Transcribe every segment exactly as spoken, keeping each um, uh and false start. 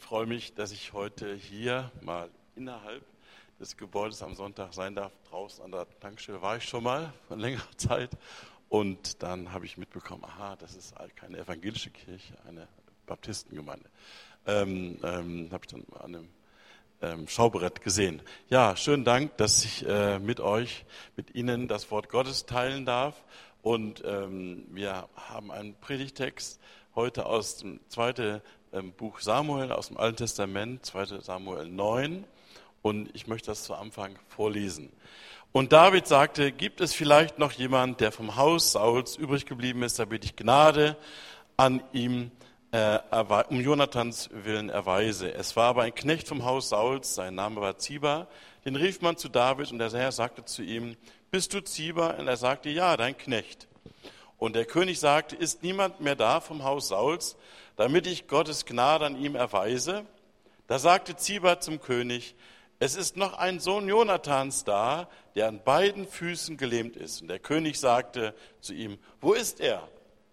freue mich, dass ich heute hier mal innerhalb des Gebäudes am Sonntag sein darf. Draußen an der Tankstelle war ich schon mal vor längerer Zeit und dann habe ich mitbekommen, aha, das ist keine evangelische Kirche, eine Baptistengemeinde. Ähm, ähm, habe ich dann an einem ähm, Schaubrett gesehen. Ja, schönen Dank, dass ich äh, mit euch, mit Ihnen das Wort Gottes teilen darf. Und ähm, wir haben einen Predigtext heute aus dem zweiten ähm, Buch Samuel, aus dem Alten Testament, zweiten Samuel neun. Und ich möchte das zu Anfang vorlesen. Und David sagte, gibt es vielleicht noch jemand, der vom Haus Sauls übrig geblieben ist, da bitte ich Gnade an ihm, äh, um Jonathans Willen erweise. Es war aber ein Knecht vom Haus Sauls, sein Name war Ziba, den rief man zu David und der Herr sagte zu ihm, bist du Ziba? Und er sagte, ja, dein Knecht. Und der König sagte, ist niemand mehr da vom Haus Sauls, damit ich Gottes Gnade an ihm erweise? Da sagte Ziba zum König, es ist noch ein Sohn Jonathans da, der an beiden Füßen gelähmt ist. Und der König sagte zu ihm, wo ist er?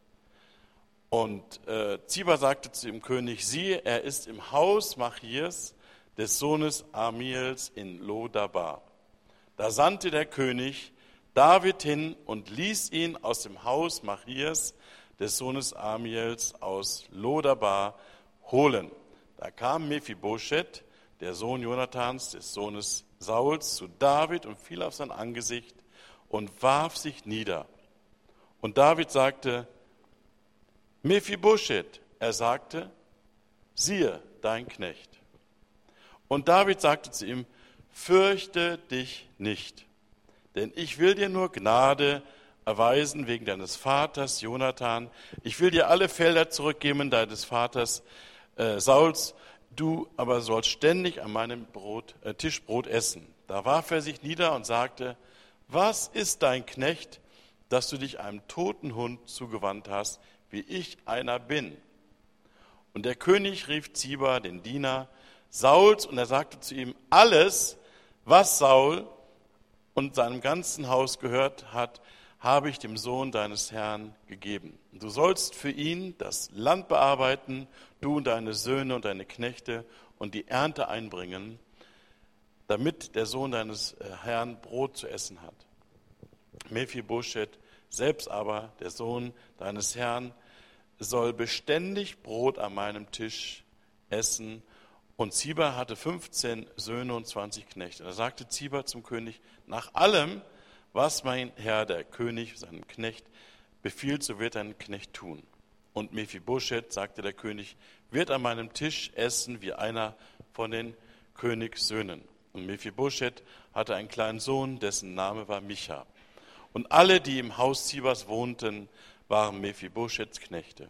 Und äh, Ziba sagte zu dem König, siehe, er ist im Haus Machirs, des Sohnes Amiels in Lodabar. Da sandte der König David hin und ließ ihn aus dem Haus Machirs, des Sohnes Amiels aus Lodabar, holen. Da kam Mephibosheth, der Sohn Jonathans, des Sohnes Sauls, zu David und fiel auf sein Angesicht und warf sich nieder. Und David sagte, Mephibosheth, er sagte, siehe, dein Knecht. Und David sagte zu ihm, fürchte dich nicht, denn ich will dir nur Gnade erweisen wegen deines Vaters Jonathan. Ich will dir alle Felder zurückgeben deines Vaters äh, Sauls, du aber sollst ständig an meinem Brot, äh, Tisch Brot essen. Da warf er sich nieder und sagte, was ist dein Knecht, dass du dich einem toten Hund zugewandt hast, wie ich einer bin? Und der König rief Ziba, den Diener Sauls, und er sagte zu ihm, alles, was Saul und seinem ganzen Haus gehört hat, habe ich dem Sohn deines Herrn gegeben. Du sollst für ihn das Land bearbeiten, du und deine Söhne und deine Knechte, und die Ernte einbringen, damit der Sohn deines Herrn Brot zu essen hat. Mephibosheth selbst aber, der Sohn deines Herrn, soll beständig Brot an meinem Tisch essen. Und Ziba hatte fünfzehn Söhne und zwanzig Knechte. Da sagte Ziba zum König, nach allem, was mein Herr, der König, seinem Knecht befiehlt, so wird dein Knecht tun. Und Mephibosheth, sagte der König, wird an meinem Tisch essen wie einer von den Königssöhnen. Und Mephibosheth hatte einen kleinen Sohn, dessen Name war Micha. Und alle, die im Haus Zibas wohnten, waren Mephibosheths Knechte.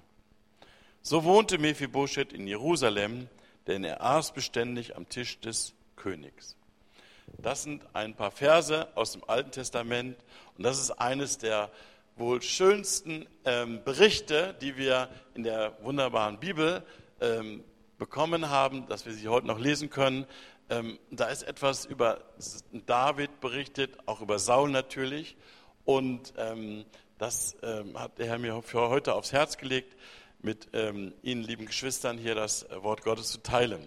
So wohnte Mephibosheth in Jerusalem, denn er aß beständig am Tisch des Königs. Das sind ein paar Verse aus dem Alten Testament und das ist eines der wohl schönsten ähm, Berichte, die wir in der wunderbaren Bibel ähm, bekommen haben, dass wir sie heute noch lesen können. Ähm, da ist etwas über David berichtet, auch über Saul natürlich, und ähm, das ähm, hat der Herr mir für heute aufs Herz gelegt, mit ähm, Ihnen, lieben Geschwistern, hier das Wort Gottes zu teilen.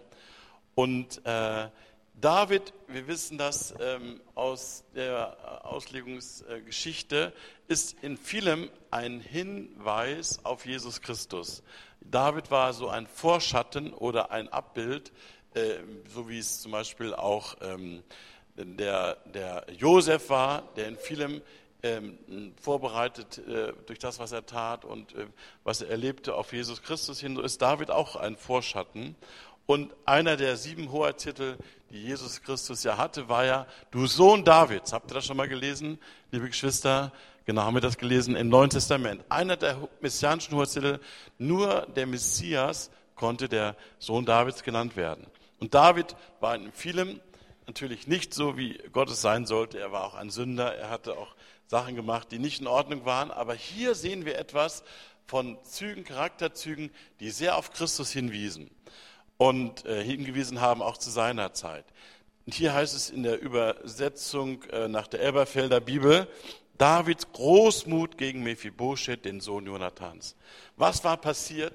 Und äh, David, wir wissen das ähm, aus der Auslegungsgeschichte, ist in vielem ein Hinweis auf Jesus Christus. David war so ein Vorschatten oder ein Abbild, äh, so wie es zum Beispiel auch ähm, der, der Josef war, der in vielem ähm, vorbereitet äh, durch das, was er tat und äh, was er erlebte, auf Jesus Christus hin. So ist David auch ein Vorschatten. Und einer der sieben Hoheitstitel, die Jesus Christus ja hatte, war ja, du Sohn Davids. Habt ihr das schon mal gelesen, liebe Geschwister? Genau, haben wir das gelesen im Neuen Testament. Einer der messianischen Hoheitstitel, nur der Messias konnte der Sohn Davids genannt werden. Und David war in vielem natürlich nicht so, wie Gott es sein sollte. Er war auch ein Sünder, er hatte auch Sachen gemacht, die nicht in Ordnung waren. Aber hier sehen wir etwas von Zügen, Charakterzügen, die sehr auf Christus hinwiesen. Und äh, hingewiesen haben auch zu seiner Zeit. Und hier heißt es in der Übersetzung äh, nach der Elberfelder Bibel, Davids Großmut gegen Mephibosheth, den Sohn Jonathans. Was war passiert?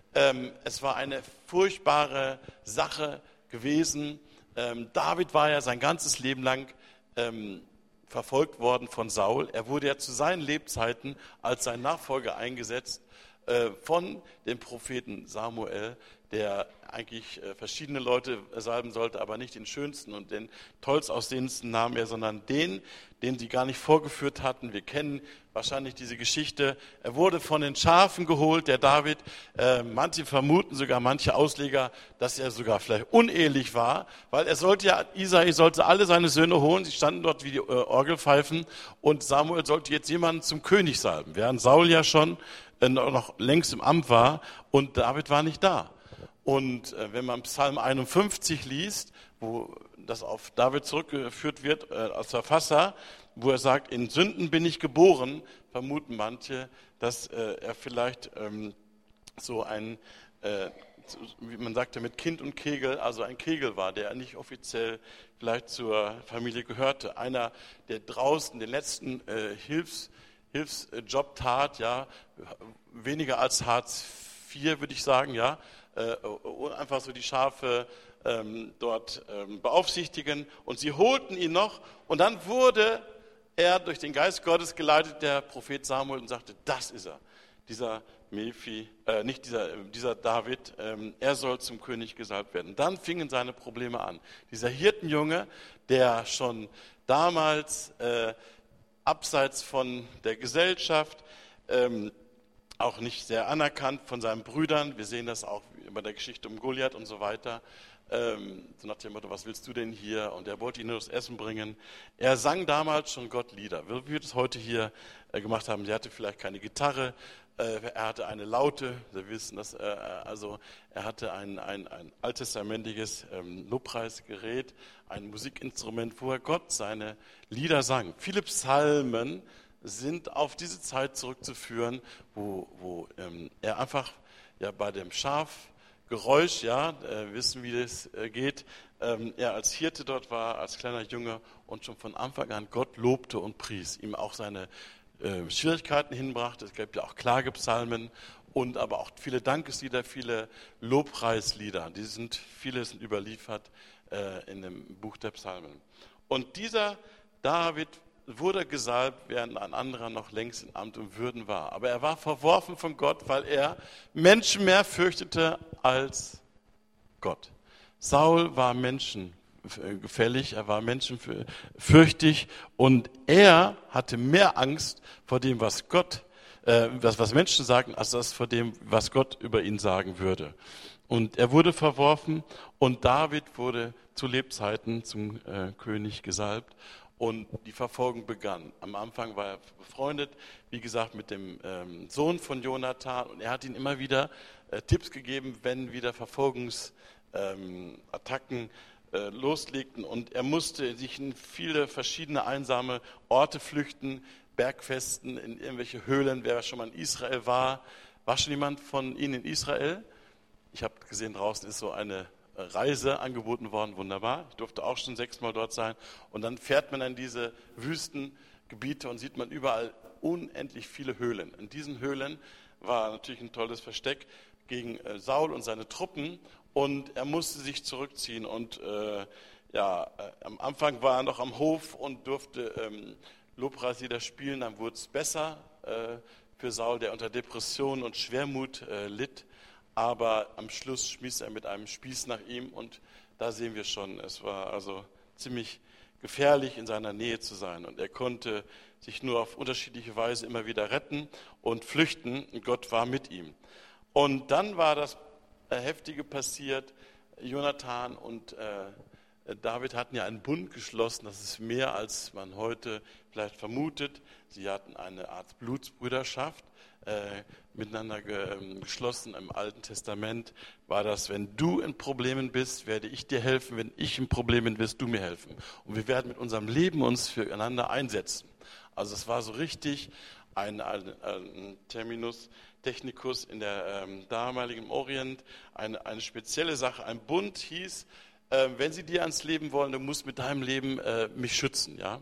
Ähm, es war eine furchtbare Sache gewesen. Ähm, David war ja sein ganzes Leben lang ähm, verfolgt worden von Saul. Er wurde ja zu seinen Lebzeiten als sein Nachfolger eingesetzt äh, von dem Propheten Samuel, der eigentlich äh, verschiedene Leute salben sollte, aber nicht den schönsten und den tollst aussehendsten nahm er, sondern den, den sie gar nicht vorgeführt hatten. Wir kennen wahrscheinlich diese Geschichte. Er wurde von den Schafen geholt, der David. Äh, manche vermuten sogar, manche Ausleger, dass er sogar vielleicht unehelich war, weil er sollte ja, Isai sollte alle seine Söhne holen. Sie standen dort wie die äh, Orgelpfeifen und Samuel sollte jetzt jemanden zum König salben, während Saul ja schon äh, noch längst im Amt war und David war nicht da. Und äh, wenn man Psalm einundfünfzig liest, wo das auf David zurückgeführt wird äh, als Verfasser, wo er sagt, in Sünden bin ich geboren, vermuten manche, dass äh, er vielleicht ähm, so ein, äh, wie man sagte, mit Kind und Kegel, also ein Kegel war, der nicht offiziell vielleicht zur Familie gehörte. Einer, der draußen den letzten äh, Hilfs, Hilfsjob tat, ja, weniger als Hartz vier, würde ich sagen, ja, äh, einfach so die Schafe ähm, dort ähm, beaufsichtigen. Und sie holten ihn noch und dann wurde er durch den Geist Gottes geleitet, der Prophet Samuel, und sagte, das ist er, dieser Mephi, äh, nicht dieser, dieser David, ähm, er soll zum König gesalbt werden. Dann fingen seine Probleme an. Dieser Hirtenjunge, der schon damals äh, abseits von der Gesellschaft, ähm, auch nicht sehr anerkannt von seinen Brüdern, wir sehen das auch bei der Geschichte um Goliath und so weiter, Ähm, so nach dem Motto, was willst du denn hier? Und er wollte ihnen nur das Essen bringen. Er sang damals schon Gott Lieder. Wie wir das heute hier äh, gemacht haben, er hatte vielleicht keine Gitarre, äh, er hatte eine Laute, Sie wissen das, äh, also er hatte ein, ein, ein alttestamentliches ähm, Lobpreisgerät, ein Musikinstrument, wo er Gott seine Lieder sang. Viele Psalmen sind auf diese Zeit zurückzuführen, wo, wo ähm, er einfach ja, bei dem Schaf Geräusch, ja, äh, wissen, wie das äh, geht. Ähm, er als Hirte dort war, als kleiner Junge und schon von Anfang an Gott lobte und pries, ihm auch seine äh, Schwierigkeiten hinbrachte. Es gab ja auch Klagepsalmen und aber auch viele Dankeslieder, viele Lobpreislieder. Die sind, viele sind überliefert äh, in dem Buch der Psalmen. Und dieser David wurde gesalbt, während ein anderer noch längst in Amt und Würden war. Aber er war verworfen von Gott, weil er Menschen mehr fürchtete als Gott. Saul war menschengefällig, er war menschenfürchtig und er hatte mehr Angst vor dem, was Gott, äh, was, was Menschen sagen, als das vor dem, was Gott über ihn sagen würde. Und er wurde verworfen und David wurde zu Lebzeiten zum äh, König gesalbt. Und die Verfolgung begann. Am Anfang war er befreundet, wie gesagt, mit dem ähm, Sohn von Jonathan. Und er hat ihm immer wieder äh, Tipps gegeben, wenn wieder Verfolgungsattacken ähm, äh, loslegten. Und er musste sich in viele verschiedene einsame Orte flüchten, Bergfesten, in irgendwelche Höhlen. Wer schon mal in Israel war, war schon jemand von Ihnen in Israel? Ich habe gesehen, draußen ist so eine Reise angeboten worden, wunderbar. Ich durfte auch schon sechsmal dort sein. Und dann fährt man in diese Wüstengebiete und sieht man überall unendlich viele Höhlen. In diesen Höhlen war natürlich ein tolles Versteck gegen Saul und seine Truppen. Und er musste sich zurückziehen. Und äh, ja, äh, am Anfang war er noch am Hof und durfte ähm, Lobpreislieder spielen. Dann wurde es besser äh, für Saul, der unter Depression und Schwermut äh, litt. Aber am Schluss schmiss er mit einem Spieß nach ihm und da sehen wir schon, es war also ziemlich gefährlich, in seiner Nähe zu sein. Und er konnte sich nur auf unterschiedliche Weise immer wieder retten und flüchten. Und Gott war mit ihm. Und dann war das Heftige passiert. Jonathan und äh, David hatten ja einen Bund geschlossen. Das ist mehr, als man heute vielleicht vermutet. Sie hatten eine Art Blutsbrüderschaft. Äh, miteinander ge, geschlossen. Im Alten Testament war das, wenn du in Problemen bist, werde ich dir helfen, wenn ich in Problemen bin, wirst du mir helfen. Und wir werden mit unserem Leben uns füreinander einsetzen. Also es war so richtig ein, ein, ein Terminus technicus in der ähm, damaligen Orient, eine, eine spezielle Sache. Ein Bund hieß, äh, wenn sie dir ans Leben wollen, du musst mit deinem Leben äh, mich schützen, ja.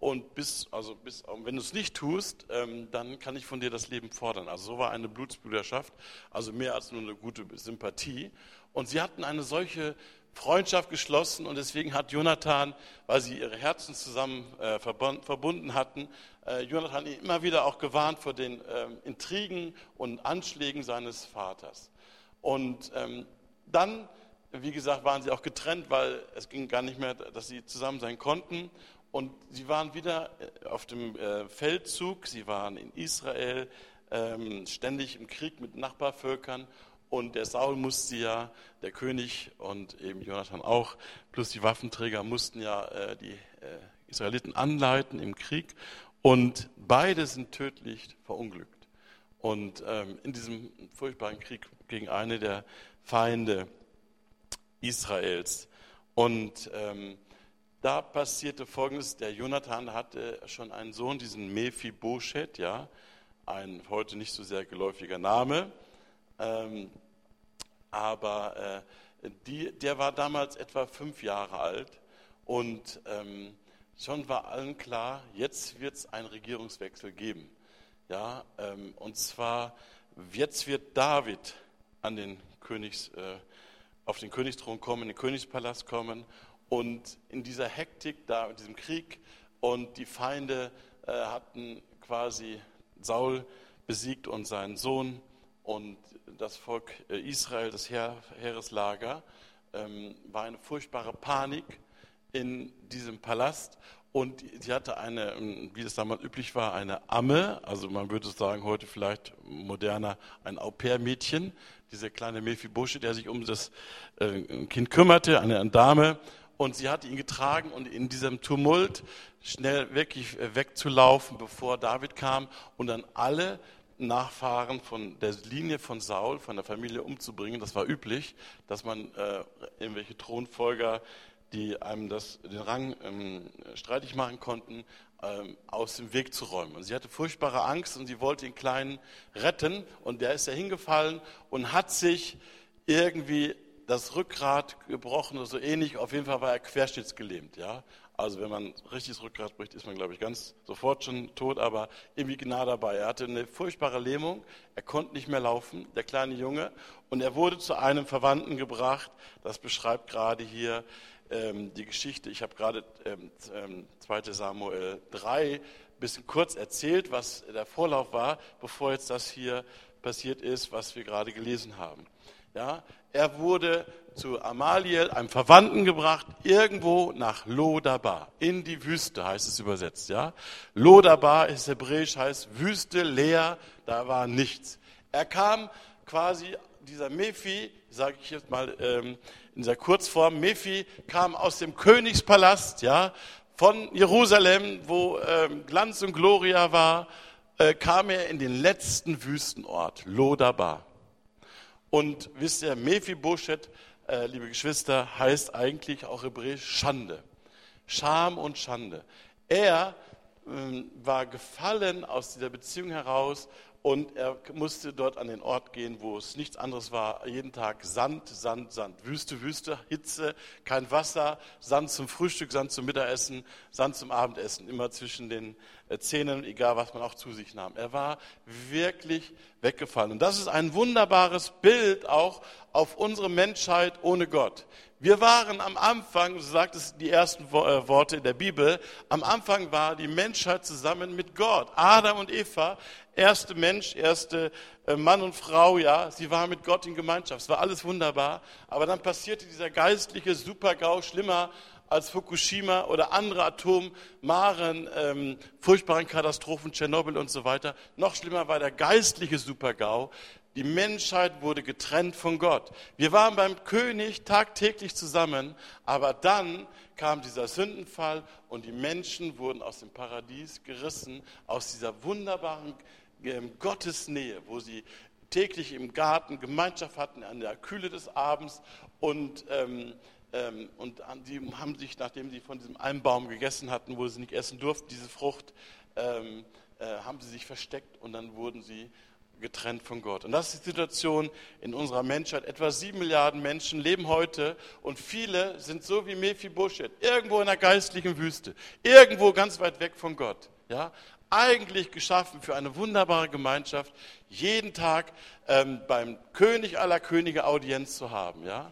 und bis, also bis, wenn du es nicht tust, ähm, dann kann ich von dir das Leben fordern. Also so war eine Blutsbrüderschaft, also mehr als nur eine gute Sympathie. Und sie hatten eine solche Freundschaft geschlossen und deswegen hat Jonathan, weil sie ihre Herzen zusammen äh, verbunden hatten, äh, Jonathan ihn immer wieder auch gewarnt vor den ähm, Intrigen und Anschlägen seines Vaters. Und ähm, dann, wie gesagt, waren sie auch getrennt, weil es ging gar nicht mehr, dass sie zusammen sein konnten. Und sie waren wieder auf dem äh, Feldzug, sie waren in Israel, ähm, ständig im Krieg mit Nachbarvölkern. Und der Saul musste ja, der König und eben Jonathan auch, plus die Waffenträger mussten ja äh, die äh, Israeliten anleiten im Krieg. Und beide sind tödlich verunglückt. Und ähm, in diesem furchtbaren Krieg gegen eine der Feinde Israels. Und ähm, da passierte Folgendes: Der Jonathan hatte schon einen Sohn, diesen Mephibosheth, ja, ein heute nicht so sehr geläufiger Name. Ähm, aber äh, die, der war damals etwa fünf Jahre alt und ähm, schon war allen klar, jetzt wird es einen Regierungswechsel geben. Ja, ähm, und zwar, jetzt wird David an den Königs, äh, auf den Königsthron kommen, in den Königspalast kommen und in dieser Hektik, da in diesem Krieg und die Feinde äh, hatten quasi Saul besiegt und seinen Sohn. Und das Volk Israel, das Heer, Heereslager, ähm, war eine furchtbare Panik in diesem Palast. Und sie hatte eine, wie das damals üblich war, eine Amme, also man würde sagen heute vielleicht moderner, ein Au-pair-Mädchen, diese kleine Mephibosheth, der sich um das äh, Kind kümmerte, eine, eine Dame. Und sie hatte ihn getragen und in diesem Tumult schnell wirklich wegzulaufen, bevor David kam und dann alle Nachfahren von der Linie von Saul, von der Familie umzubringen. Das war üblich, dass man äh, irgendwelche Thronfolger, die einem das, den Rang ähm, streitig machen konnten, ähm, aus dem Weg zu räumen. Und sie hatte furchtbare Angst und sie wollte den Kleinen retten. Und der ist ja hingefallen und hat sich irgendwie das Rückgrat gebrochen oder so ähnlich. Auf jeden Fall war er querschnittsgelähmt, ja. Also wenn man richtig das Rückgrat bricht, ist man, glaube ich, ganz sofort schon tot, aber irgendwie nah dabei. Er hatte eine furchtbare Lähmung, er konnte nicht mehr laufen, der kleine Junge, und er wurde zu einem Verwandten gebracht. Das beschreibt gerade hier ähm, die Geschichte. Ich habe gerade ähm, zweiter Samuel drei ein bisschen kurz erzählt, was der Vorlauf war, bevor jetzt das hier passiert ist, was wir gerade gelesen haben. Ja, er wurde zu Amaliel, einem Verwandten, gebracht, irgendwo nach Lodabar, in die Wüste, heißt es übersetzt. Ja? Lodabar ist hebräisch, heißt Wüste, leer, da war nichts. Er kam quasi, dieser Mephi, sage ich jetzt mal ähm, in dieser Kurzform, Mephi kam aus dem Königspalast, ja, von Jerusalem, wo ähm, Glanz und Gloria war, äh, kam er in den letzten Wüstenort, Lodabar. Und wisst ihr, Mephibosheth, äh, liebe Geschwister, heißt eigentlich auch hebräisch Schande. Scham und Schande. Er äh, war gefallen aus dieser Beziehung heraus und er musste dort an den Ort gehen, wo es nichts anderes war. Jeden Tag Sand, Sand, Sand. Wüste, Wüste, Hitze, kein Wasser, Sand zum Frühstück, Sand zum Mittagessen, Sand zum Abendessen. Immer zwischen den Zähnen, egal was man auch zu sich nahm. Er war wirklich weggefallen. Und das ist ein wunderbares Bild auch auf unsere Menschheit ohne Gott. Wir waren am Anfang, so sagt es die ersten Worte der Bibel, am Anfang war die Menschheit zusammen mit Gott. Adam und Eva, erste Mensch, erste Mann und Frau, ja, sie waren mit Gott in Gemeinschaft. Es war alles wunderbar. Aber dann passierte dieser geistliche Super-GAU, schlimmer als Fukushima oder andere atomaren, ähm, furchtbaren Katastrophen, Tschernobyl und so weiter. Noch schlimmer war der geistliche Super-GAU. Die Menschheit wurde getrennt von Gott. Wir waren beim König tagtäglich zusammen, aber dann kam dieser Sündenfall und die Menschen wurden aus dem Paradies gerissen, aus dieser wunderbaren ähm, Gottesnähe, wo sie täglich im Garten Gemeinschaft hatten, an der Kühle des Abends und ähm, ähm, und die haben sich, nachdem sie von diesem einen Baum gegessen hatten, wo sie nicht essen durften, diese Frucht, ähm, äh, haben sie sich versteckt und dann wurden sie getrennt von Gott. Und das ist die Situation in unserer Menschheit. Etwa sieben Milliarden Menschen leben heute und viele sind so wie Mephibosheth, irgendwo in der geistlichen Wüste, irgendwo ganz weit weg von Gott. Ja? Eigentlich geschaffen für eine wunderbare Gemeinschaft, jeden Tag ähm, beim König aller Könige Audienz zu haben. Ja?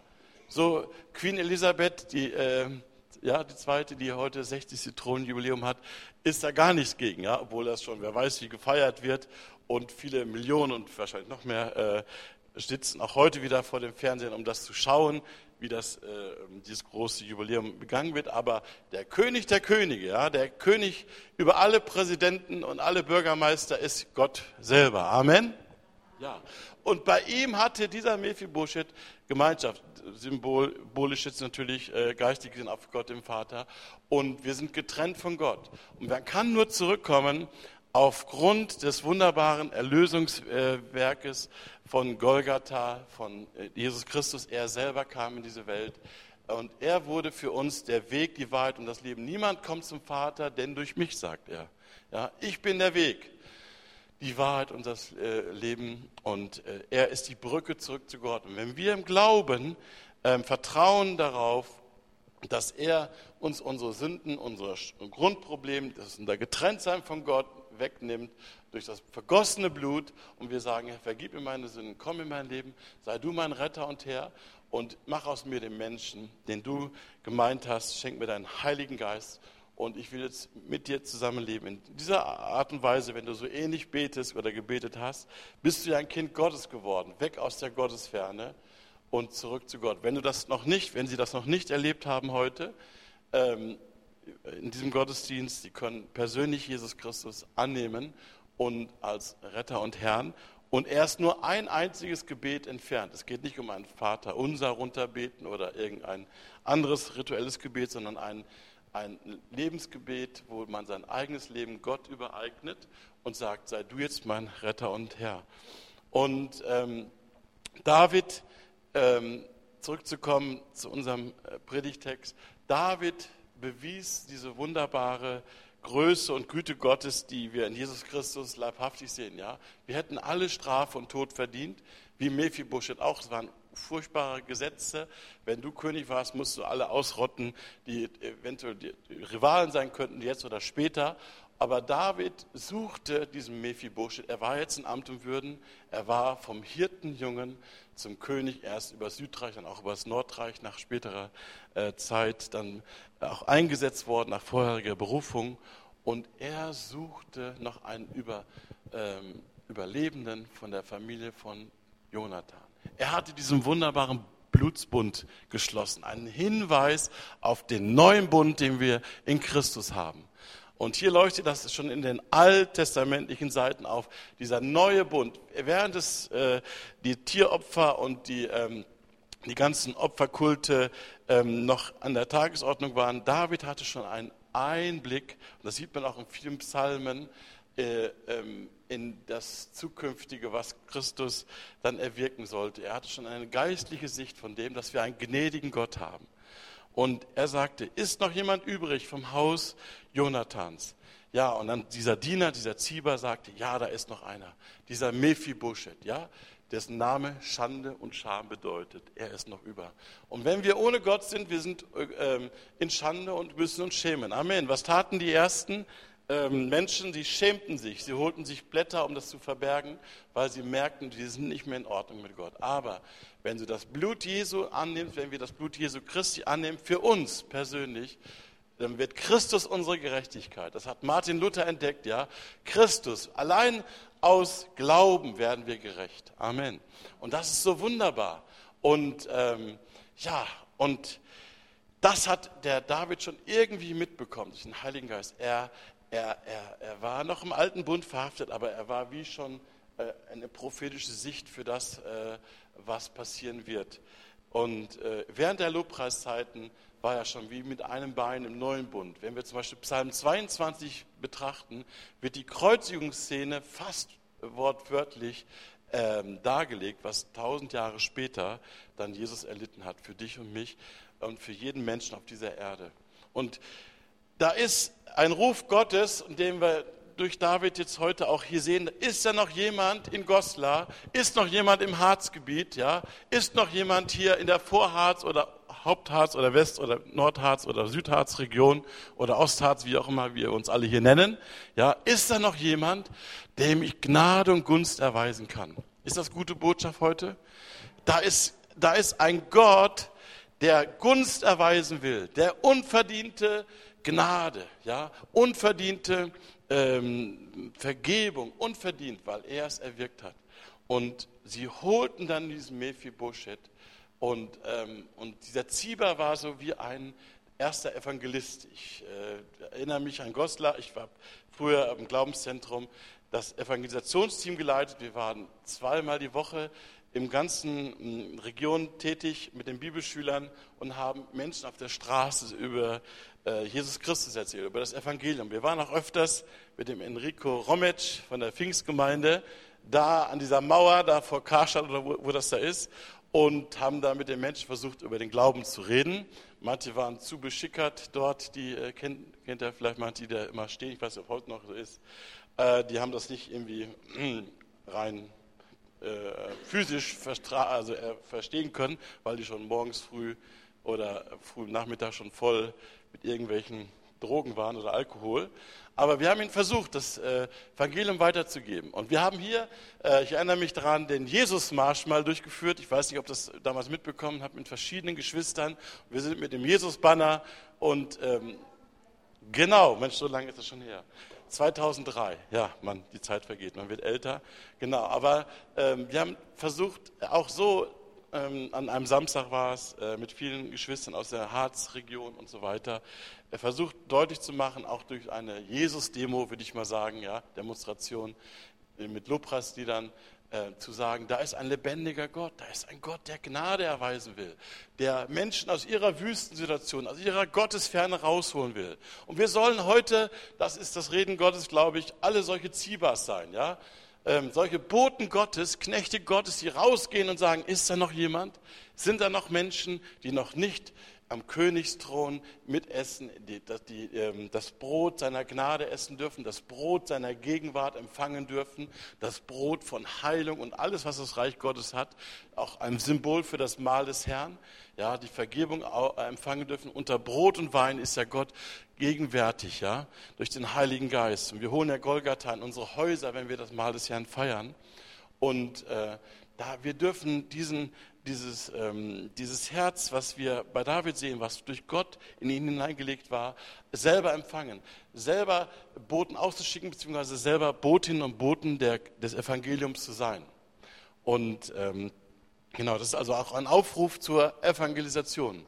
So Queen Elisabeth, die, äh, ja, die zweite, die heute sechzigste Thronjubiläum hat, ist da gar nichts gegen, ja? Obwohl das schon, wer weiß, wie gefeiert wird. Und viele Millionen und wahrscheinlich noch mehr äh, sitzen auch heute wieder vor dem Fernsehen, um das zu schauen, wie das, äh, dieses große Jubiläum begangen wird. Aber der König der Könige, ja, der König über alle Präsidenten und alle Bürgermeister ist Gott selber. Amen? Ja. Und bei ihm hatte dieser Mephibosheth Gemeinschaft. Symbolisch jetzt natürlich äh, geistig gesehen auf Gott dem Vater. Und wir sind getrennt von Gott. Und man kann nur zurückkommen aufgrund des wunderbaren Erlösungswerkes von Golgatha, von Jesus Christus. Er selber kam in diese Welt und er wurde für uns der Weg, die Wahrheit und das Leben. Niemand kommt zum Vater, denn durch mich, sagt er. Ja, ich bin der Weg, die Wahrheit und das Leben und er ist die Brücke zurück zu Gott. Und wenn wir im Glauben äh, vertrauen darauf, dass er uns unsere Sünden, unsere Grundprobleme, das unser Getrenntsein von Gott wegnimmt durch das vergossene Blut und wir sagen, Herr, vergib mir meine Sünden, komm in mein Leben, sei du mein Retter und Herr und mach aus mir den Menschen, den du gemeint hast, schenk mir deinen Heiligen Geist und ich will jetzt mit dir zusammenleben. In dieser Art und Weise, wenn du so ähnlich betest oder gebetet hast, bist du ja ein Kind Gottes geworden, weg aus der Gottesferne und zurück zu Gott. Wenn du das noch nicht, wenn sie das noch nicht erlebt haben heute, ähm, in diesem Gottesdienst, die können persönlich Jesus Christus annehmen und als Retter und Herrn. Und er ist nur ein einziges Gebet entfernt. Es geht nicht um ein Vaterunser runterbeten oder irgendein anderes rituelles Gebet, sondern ein, ein Lebensgebet, wo man sein eigenes Leben Gott übereignet und sagt, sei du jetzt mein Retter und Herr. Und ähm, David, ähm, zurückzukommen zu unserem Predigtext, David bewies diese wunderbare Größe und Güte Gottes, die wir in Jesus Christus leibhaftig sehen. Ja? Wir hätten alle Strafe und Tod verdient, wie Mephibosheth auch. Es waren furchtbare Gesetze. Wenn du König warst, musst du alle ausrotten, die eventuell die Rivalen sein könnten, jetzt oder später. Aber David suchte diesen Mephibosheth. Er war jetzt in Amt und Würden. Er war vom Hirtenjungen zum König, erst über Südreich, dann auch über das Nordreich, nach späterer äh, Zeit dann auch eingesetzt worden, nach vorheriger Berufung. Und er suchte noch einen über, ähm, Überlebenden von der Familie von Jonathan. Er hatte diesen wunderbaren Blutsbund geschlossen, einen Hinweis auf den neuen Bund, den wir in Christus haben. Und hier leuchtet das schon in den alttestamentlichen Seiten auf, dieser neue Bund. Während es äh, die Tieropfer und die, ähm, die ganzen Opferkulte ähm, noch an der Tagesordnung waren, David hatte schon einen Einblick, und das sieht man auch in vielen Psalmen, äh, ähm, in das Zukünftige, was Christus dann erwirken sollte. Er hatte schon eine geistliche Sicht von dem, dass wir einen gnädigen Gott haben. Und er sagte, ist noch jemand übrig vom Haus Jonathans? Ja, und dann dieser Diener, dieser Ziba sagte, ja, da ist noch einer. Dieser Mephibosheth, ja, dessen Name Schande und Scham bedeutet. Er ist noch über. Und wenn wir ohne Gott sind, wir sind ähm, in Schande und müssen uns schämen. Amen. Was taten die ersten ähm, Menschen? Sie schämten sich. Sie holten sich Blätter, um das zu verbergen, weil sie merkten, sie sind nicht mehr in Ordnung mit Gott. Aber wenn du das Blut Jesu annimmst, wenn wir das Blut Jesu Christi annehmen, für uns persönlich, dann wird Christus unsere Gerechtigkeit. Das hat Martin Luther entdeckt, ja. Christus, allein aus Glauben werden wir gerecht. Amen. Und das ist so wunderbar. Und ähm, ja, und das hat der David schon irgendwie mitbekommen durch den Heiligen Geist. Er, er, er, er war noch im alten Bund verhaftet, aber er war wie schon äh, eine prophetische Sicht für das, äh, was passieren wird. Und äh, während der Lobpreiszeiten war er schon wie mit einem Bein im neuen Bund. Wenn wir zum Beispiel Psalm zweiundzwanzig betrachten, wird die Kreuzigungsszene fast wortwörtlich ähm, dargelegt, was tausend Jahre später dann Jesus erlitten hat für dich und mich und für jeden Menschen auf dieser Erde. Und da ist ein Ruf Gottes, den wir durch David jetzt heute auch hier sehen, ist da noch jemand in Goslar, ist noch jemand im Harzgebiet, ja, ist noch jemand hier in der Vorharz oder Hauptharz oder West- oder Nordharz oder Südharzregion oder Ostharz, wie auch immer wir uns alle hier nennen, ja, ist da noch jemand, dem ich Gnade und Gunst erweisen kann? Ist das gute Botschaft heute? Da ist, da ist ein Gott, der Gunst erweisen will, der unverdiente Gnade, ja, unverdiente ähm, Vergebung, unverdient, weil er es erwirkt hat. Und sie holten dann diesen Mephibosheth und, ähm, und dieser Ziba war so wie ein erster Evangelist. Ich äh, erinnere mich an Goslar, ich war früher im Glaubenszentrum das Evangelisationsteam geleitet. Wir waren zweimal die Woche im ganzen Region tätig mit den Bibelschülern und haben Menschen auf der Straße über äh, Jesus Christus erzählt, über das Evangelium. Wir waren auch öfters mit dem Enrico Rometsch von der Pfingstgemeinde da an dieser Mauer, da vor Karstadt oder wo, wo das da ist, und haben da mit den Menschen versucht, über den Glauben zu reden. Manche waren zu beschickert dort, die äh, kennt, kennt ihr vielleicht manche, die da immer stehen, ich weiß nicht, ob heute noch so ist, äh, die haben das nicht irgendwie äh, rein äh, physisch verstra- also, äh, verstehen können, weil die schon morgens früh oder früh Nachmittag schon voll mit irgendwelchen Drogen waren oder Alkohol. Aber wir haben ihnen versucht, das äh, Evangelium weiterzugeben. Und wir haben hier, äh, ich erinnere mich daran, den Jesusmarsch mal durchgeführt. Ich weiß nicht, ob das damals mitbekommen habt, mit verschiedenen Geschwistern. Wir sind mit dem Jesusbanner und ähm, genau, Mensch, so lange ist das schon her. zweitausenddrei, ja, man, die Zeit vergeht, man wird älter. Genau, aber ähm, wir haben versucht, auch so, ähm, an einem Samstag war es, äh, mit vielen Geschwistern aus der Harzregion und so weiter, äh, versucht deutlich zu machen, auch durch eine Jesus-Demo, würde ich mal sagen, ja, Demonstration äh, mit Lobpreisliedern, äh, zu sagen, da ist ein lebendiger Gott, da ist ein Gott, der Gnade erweisen will, der Menschen aus ihrer Wüstensituation, aus ihrer Gottesferne rausholen will. Und wir sollen heute, das ist das Reden Gottes, glaube ich, alle solche Zibas sein, ja, ähm, solche Boten Gottes, Knechte Gottes, die rausgehen und sagen, ist da noch jemand? Sind da noch Menschen, die noch nicht am Königsthron mitessen, die, die ähm, das Brot seiner Gnade essen dürfen, das Brot seiner Gegenwart empfangen dürfen, das Brot von Heilung und alles, was das Reich Gottes hat, auch ein Symbol für das Mahl des Herrn, ja, die Vergebung empfangen dürfen. Unter Brot und Wein ist ja Gott gegenwärtig, ja, durch den Heiligen Geist. Und wir holen ja Golgatha in unsere Häuser, wenn wir das Mahl des Herrn feiern. Und äh, da wir dürfen diesen Dieses, ähm, dieses Herz, was wir bei David sehen, was durch Gott in ihn hineingelegt war, selber empfangen, selber Boten auszuschicken, beziehungsweise selber Botinnen und Boten der, des Evangeliums zu sein. Und ähm, genau, das ist also auch ein Aufruf zur Evangelisation,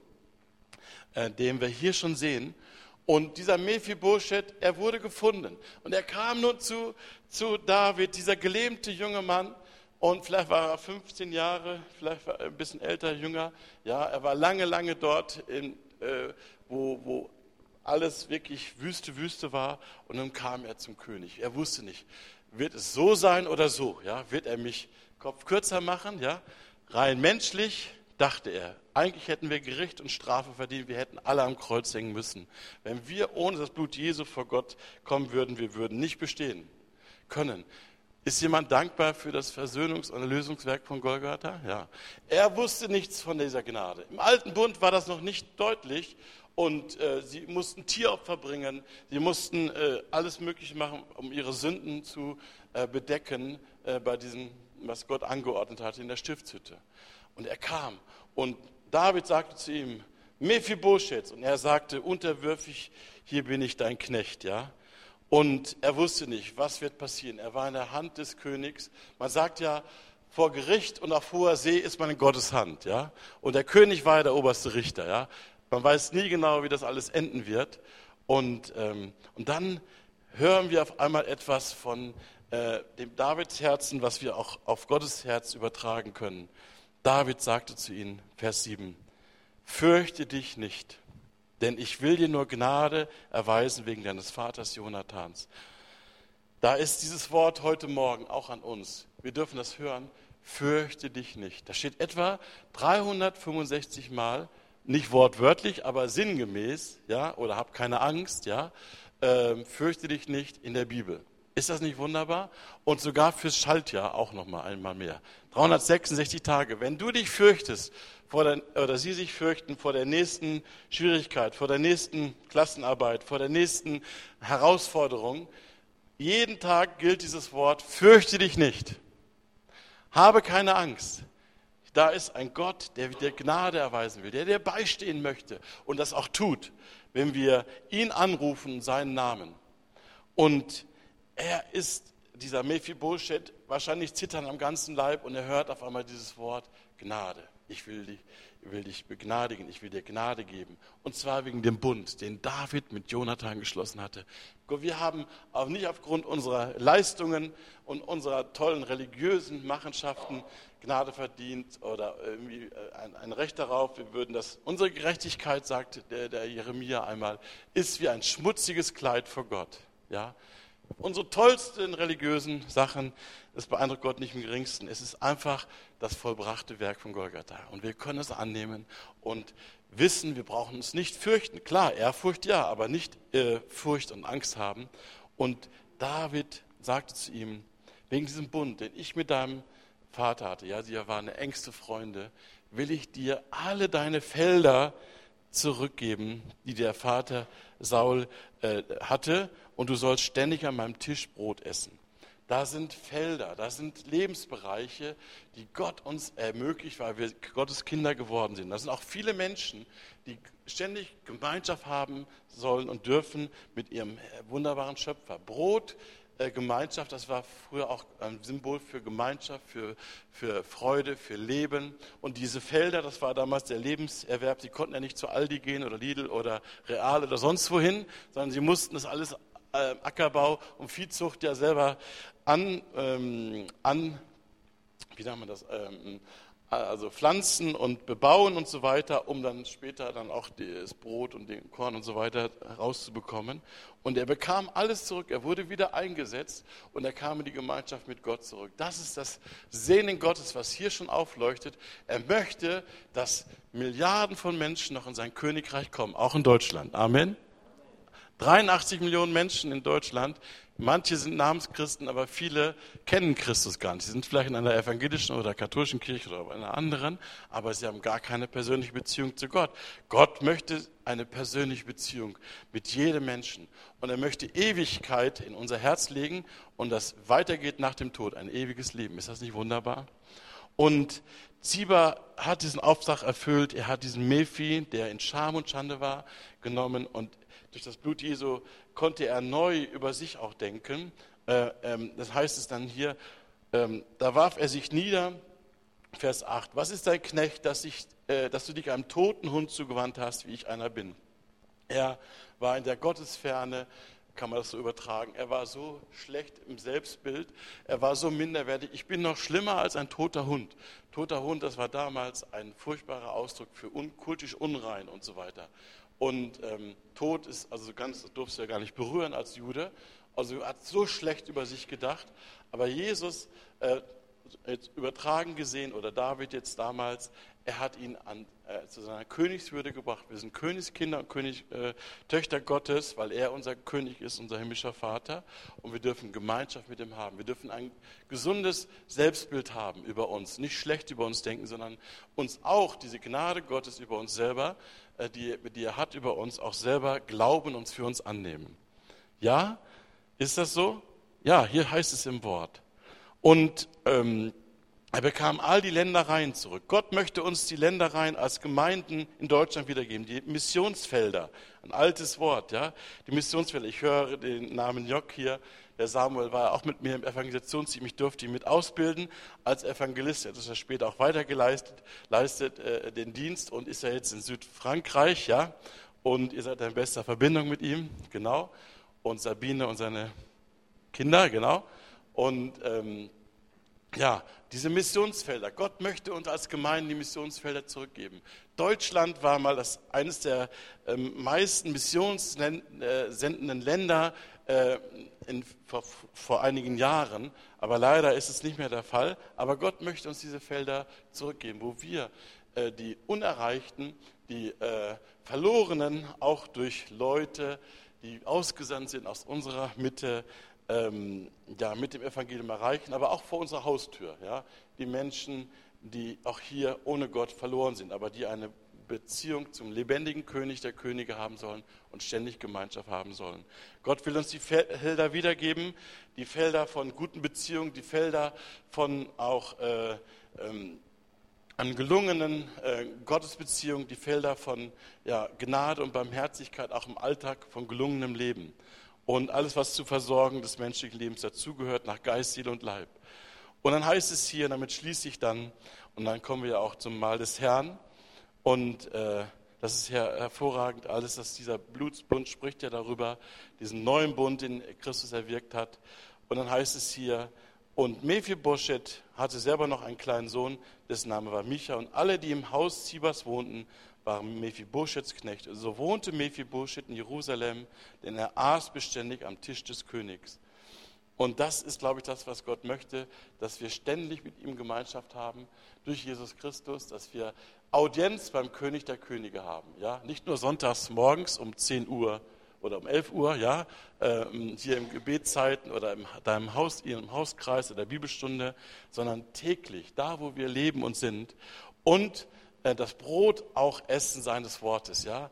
äh, den wir hier schon sehen. Und dieser Mephibosheth, er wurde gefunden. Und er kam nun zu, zu David, dieser gelähmte junge Mann. Und vielleicht war er fünfzehn Jahre, vielleicht war er ein bisschen älter, jünger. Ja, er war lange, lange dort, in, äh, wo, wo alles wirklich Wüste, Wüste war. Und dann kam er zum König. Er wusste nicht, wird es so sein oder so? Ja, wird er mich Kopf kürzer machen? Ja, rein menschlich dachte er, eigentlich hätten wir Gericht und Strafe verdient. Wir hätten alle am Kreuz hängen müssen. Wenn wir ohne das Blut Jesu vor Gott kommen würden, wir würden nicht bestehen können. Ist jemand dankbar für das Versöhnungs- und Erlösungswerk von Golgatha? Ja. Er wusste nichts von dieser Gnade. Im Alten Bund war das noch nicht deutlich und äh, sie mussten Tieropfer bringen, sie mussten äh, alles Mögliche machen, um ihre Sünden zu äh, bedecken äh, bei diesem, was Gott angeordnet hatte in der Stiftshütte. Und er kam und David sagte zu ihm, Mephibosheth, und er sagte unterwürfig, hier bin ich dein Knecht, ja. Und er wusste nicht, was wird passieren. Er war in der Hand des Königs. Man sagt ja, vor Gericht und auf hoher See ist man in Gottes Hand. Ja? Und der König war ja der oberste Richter. Ja? Man weiß nie genau, wie das alles enden wird. Und, ähm, und dann hören wir auf einmal etwas von äh, dem Davids Herzen, was wir auch auf Gottes Herz übertragen können. David sagte zu ihnen, Vers sieben, fürchte dich nicht. Denn ich will dir nur Gnade erweisen wegen deines Vaters Jonathans. Da ist dieses Wort heute Morgen auch an uns. Wir dürfen das hören, fürchte dich nicht. Das steht etwa dreihundertfünfundsechzig Mal, nicht wortwörtlich, aber sinngemäß, ja, oder hab keine Angst, ja, äh, fürchte dich nicht in der Bibel. Ist das nicht wunderbar? Und sogar fürs Schaltjahr auch noch mal einmal mehr. dreihundertsechsundsechzig Tage. Wenn du dich fürchtest, vor der, oder sie sich fürchten vor der nächsten Schwierigkeit, vor der nächsten Klassenarbeit, vor der nächsten Herausforderung, jeden Tag gilt dieses Wort, fürchte dich nicht. Habe keine Angst. Da ist ein Gott, der dir Gnade erweisen will, der dir beistehen möchte und das auch tut, wenn wir ihn anrufen, seinen Namen. Und er ist, dieser Mephibosheth, wahrscheinlich zittern am ganzen Leib und er hört auf einmal dieses Wort Gnade. Ich will dich, will dich begnadigen, ich will dir Gnade geben. Und zwar wegen dem Bund, den David mit Jonathan geschlossen hatte. Wir haben auch nicht aufgrund unserer Leistungen und unserer tollen religiösen Machenschaften Gnade verdient oder irgendwie ein, ein Recht darauf. Wir würden das, unsere Gerechtigkeit, sagt der, der Jeremia einmal, ist wie ein schmutziges Kleid vor Gott. Ja? Unsere tollsten religiösen Sachen, das beeindruckt Gott nicht im geringsten. Es ist einfach das vollbrachte Werk von Golgatha. Und wir können es annehmen und wissen, wir brauchen uns nicht fürchten. Klar, Ehrfurcht ja, aber nicht äh, Furcht und Angst haben. Und David sagte zu ihm, wegen diesem Bund, den ich mit deinem Vater hatte, ja, sie waren engste Freunde, will ich dir alle deine Felder zurückgeben, die der Vater Saul äh, hatte, und du sollst ständig an meinem Tisch Brot essen. Da sind Felder, da sind Lebensbereiche, die Gott uns ermöglicht, weil wir Gottes Kinder geworden sind. Da sind auch viele Menschen, die ständig Gemeinschaft haben sollen und dürfen mit ihrem wunderbaren Schöpfer. Brot, äh, Gemeinschaft, das war früher auch ein Symbol für Gemeinschaft, für, für Freude, für Leben. Und diese Felder, das war damals der Lebenserwerb. Sie konnten ja nicht zu Aldi gehen oder Lidl oder Real oder sonst wohin, sondern sie mussten das alles äh, Ackerbau und Viehzucht ja selber an, ähm, an wie nennt man das, ähm, also pflanzen und bebauen und so weiter, um dann später dann auch das Brot und den Korn und so weiter rauszubekommen. Und er bekam alles zurück, er wurde wieder eingesetzt und er kam in die Gemeinschaft mit Gott zurück. Das ist das Sehnen Gottes, was hier schon aufleuchtet. Er möchte, dass Milliarden von Menschen noch in sein Königreich kommen, auch in Deutschland. Amen. dreiundachtzig Millionen Menschen in Deutschland. Manche sind Namenschristen, aber viele kennen Christus gar nicht. Sie sind vielleicht in einer evangelischen oder katholischen Kirche oder in einer anderen, aber sie haben gar keine persönliche Beziehung zu Gott. Gott möchte eine persönliche Beziehung mit jedem Menschen. Und er möchte Ewigkeit in unser Herz legen und das weitergeht nach dem Tod, ein ewiges Leben. Ist das nicht wunderbar? Und Ziba hat diesen Auftrag erfüllt. Er hat diesen Mephi, der in Scham und Schande war, genommen und durch das Blut Jesu konnte er neu über sich auch denken. Äh, ähm, das heißt es dann hier, ähm, da warf er sich nieder, Vers acht. Was ist dein Knecht, dass, ich, äh, dass du dich einem toten Hund zugewandt hast, wie ich einer bin? Er war in der Gottesferne, kann man das so übertragen. Er war so schlecht im Selbstbild, er war so minderwertig. Ich bin noch schlimmer als ein toter Hund. Toter Hund, das war damals ein furchtbarer Ausdruck für un, kultisch unrein und so weiter. Und ähm, Tod ist, also ganz, das durfst du ja gar nicht berühren als Jude. Also er hat so schlecht über sich gedacht. Aber Jesus, äh, jetzt übertragen gesehen, oder David jetzt damals, er hat ihn an, äh, zu seiner Königswürde gebracht. Wir sind Königskinder und König, äh, Töchter Gottes, weil er unser König ist, unser himmlischer Vater. Und wir dürfen Gemeinschaft mit ihm haben. Wir dürfen ein gesundes Selbstbild haben über uns. Nicht schlecht über uns denken, sondern uns auch diese Gnade Gottes über uns selber, äh, die, die er hat über uns, auch selber glauben und für uns annehmen. Ja, ist das so? Ja, hier heißt es im Wort. Und ähm, er bekam all die Ländereien zurück. Gott möchte uns die Ländereien als Gemeinden in Deutschland wiedergeben, die Missionsfelder, ein altes Wort, ja, die Missionsfelder. Ich höre den Namen Jock hier, der Samuel war auch mit mir im Evangelisationsteam, ich durfte ihn mit ausbilden als Evangelist. Er hat das später auch weitergeleistet, leistet äh, den Dienst und ist ja jetzt in Südfrankreich, ja, und ihr seid in bester Verbindung mit ihm, genau, und Sabine und seine Kinder, genau, und ähm, ja, diese Missionsfelder. Gott möchte uns als Gemeinde die Missionsfelder zurückgeben. Deutschland war mal das, eines der ähm, meisten missionssendenden Länder äh, in, vor, vor einigen Jahren, aber leider ist es nicht mehr der Fall. Aber Gott möchte uns diese Felder zurückgeben, wo wir äh, die Unerreichten, die äh, Verlorenen, auch durch Leute, die ausgesandt sind aus unserer Mitte, ähm, ja, mit dem Evangelium erreichen, aber auch vor unserer Haustür. Ja? Die Menschen, die auch hier ohne Gott verloren sind, aber die eine Beziehung zum lebendigen König der Könige haben sollen und ständig Gemeinschaft haben sollen. Gott will uns die Felder wiedergeben, die Felder von guten Beziehungen, die Felder von auch äh, ähm, an gelungenen äh, Gottesbeziehungen, die Felder von ja, Gnade und Barmherzigkeit, auch im Alltag von gelungenem Leben. Und alles, was zur Versorgung des menschlichen Lebens dazugehört, nach Geist, Seele und Leib. Und dann heißt es hier, damit schließe ich dann, und dann kommen wir ja auch zum Mahl des Herrn. Und äh, das ist ja hervorragend, alles, dass dieser Blutsbund spricht ja darüber, diesen neuen Bund, den Christus erwirkt hat. Und dann heißt es hier, und Mephibosheth hatte selber noch einen kleinen Sohn, dessen Name war Micha. Und alle, die im Haus Zibas wohnten, waren Mephibosheths Knechte. So wohnte Mephibosheth in Jerusalem, denn er aß beständig am Tisch des Königs. Und das ist, glaube ich, das, was Gott möchte, dass wir ständig mit ihm Gemeinschaft haben, durch Jesus Christus, dass wir Audienz beim König der Könige haben. Ja? Nicht nur sonntags morgens um zehn Uhr oder um elf Uhr, ja, äh, hier im Gebetszeiten oder in deinem Haus, in einem Hauskreis oder Bibelstunde, sondern täglich, da wo wir leben und sind. Und äh, das Brot auch Essen seines Wortes. Ja?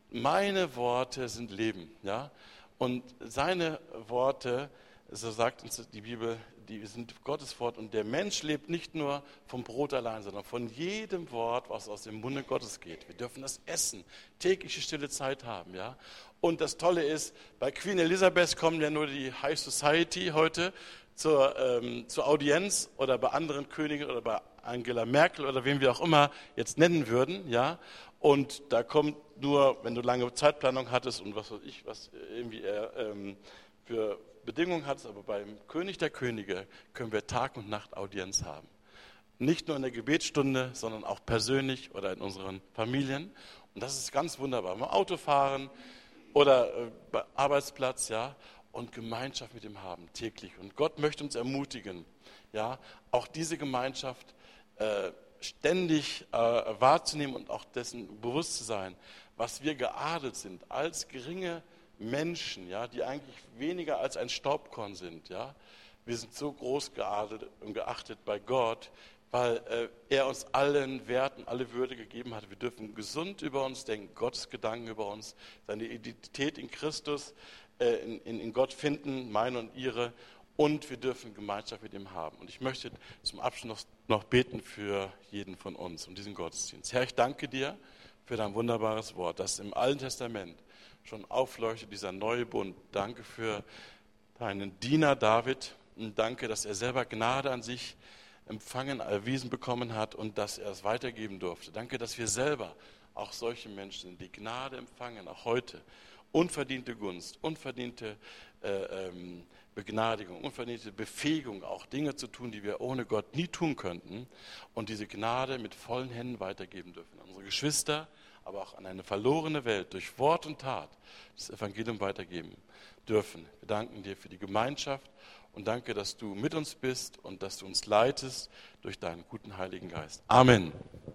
Meine Worte sind Leben. Ja? Und seine Worte, so sagt uns die Bibel, die sind Gottes Wort. Und der Mensch lebt nicht nur vom Brot allein, sondern von jedem Wort, was aus dem Munde Gottes geht. Wir dürfen das essen, tägliche stille Zeit haben. Ja? Und das Tolle ist, bei Queen Elizabeth kommen ja nur die High Society heute zur, ähm, zur Audienz oder bei anderen Königen oder bei Angela Merkel oder wem wir auch immer jetzt nennen würden. Ja? Und da kommt nur, wenn du lange Zeitplanung hattest und was weiß ich, was irgendwie äh, ähm, für Bedingungen hat es, aber beim König der Könige können wir Tag und Nacht Audienz haben. Nicht nur in der Gebetsstunde, sondern auch persönlich oder in unseren Familien. Und das ist ganz wunderbar. Beim Autofahren oder äh, beim Arbeitsplatz, ja, und Gemeinschaft mit ihm haben, täglich. Und Gott möchte uns ermutigen, ja, auch diese Gemeinschaft äh, ständig äh, wahrzunehmen und auch dessen bewusst zu sein, was wir geadelt sind als geringe Menschen, ja, die eigentlich weniger als ein Staubkorn sind. Ja. Wir sind so groß geadelt und geachtet bei Gott, weil äh, er uns allen Werten, alle Würde gegeben hat. Wir dürfen gesund über uns denken, Gottes Gedanken über uns, seine Identität in Christus, äh, in, in, in Gott finden, meine und ihre. Und wir dürfen Gemeinschaft mit ihm haben. Und ich möchte zum Abschluss noch beten für jeden von uns und diesen Gottesdienst. Herr, ich danke dir für dein wunderbares Wort, das im Alten Testament schon aufleuchtet, dieser neue Bund. Danke für deinen Diener David und danke, dass er selber Gnade an sich empfangen, erwiesen bekommen hat und dass er es weitergeben durfte. Danke, dass wir selber auch solche Menschen sind, die Gnade empfangen, auch heute. Unverdiente Gunst, unverdiente äh, ähm, Begnadigung, unverdiente Befähigung, auch Dinge zu tun, die wir ohne Gott nie tun könnten und diese Gnade mit vollen Händen weitergeben dürfen. Unsere Geschwister, aber auch an eine verlorene Welt durch Wort und Tat das Evangelium weitergeben dürfen. Wir danken dir für die Gemeinschaft und danke, dass du mit uns bist und dass du uns leitest durch deinen guten Heiligen Geist. Amen.